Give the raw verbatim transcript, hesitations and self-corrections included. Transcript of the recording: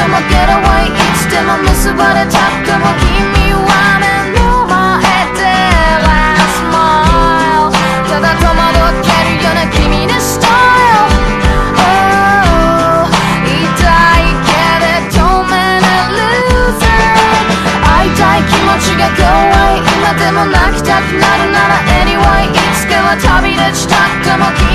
も get away いつでも結ばれたくも君は目の前で last mile ただ戸惑ってるような君のスタイル、oh 痛いけれどめな loser 会いたい気持ちが go away 今でも泣きたくなるなら anyway いつかは旅立ちたくも